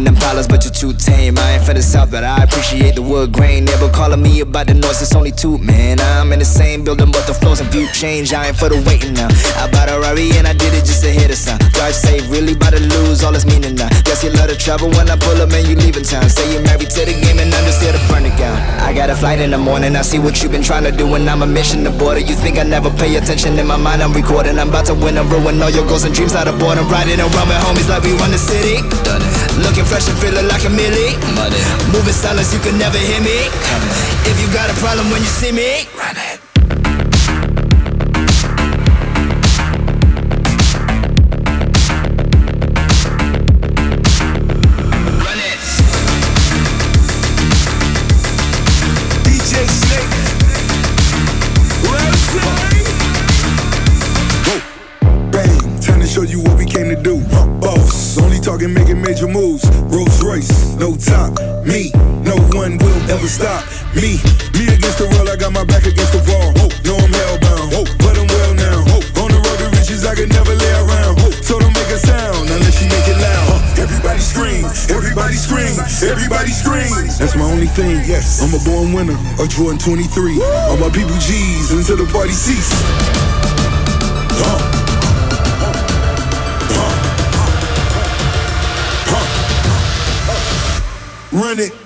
million in problems, but you're too tame. I ain't from the south, but I appreciate the wood grain. Never calling me about the noise, it's only two, man. I'm in the same building, but the flows and view change. I ain't for the waiting now. I bought a Rari and I did it just to hit a sound. Drive safe, really about to lose all its meaning now. Guess you love the trouble when I pull up and you leaving town. Say you're married to the game and I'm just here to burn it down. I got a flight in the morning, I see what you've been trying to do, and I'm a mission to border. You think I never pay attention? In my mind I'm recording. I'm about to win and ruin all your goals and dreams out of boredom. Riding around with homies like we run the city. Done it. Looking fresh and feeling like a millie. Money. Moving silence, you can never hear me. If you got a problem when you see me, run it. Show you what we came to do. Boss, only talking, making major moves. Rolls Royce, no top. Me, no one will ever stop me. Me against the world, I got my back against the wall. No, I'm hellbound, but I'm well now. On the road to riches, I could never lay around. So don't make a sound unless you make it loud. Everybody scream, everybody scream, everybody scream. That's my only thing. Yes, I'm a born winner, a Jordan 23. All my people G's until the party cease. Run it.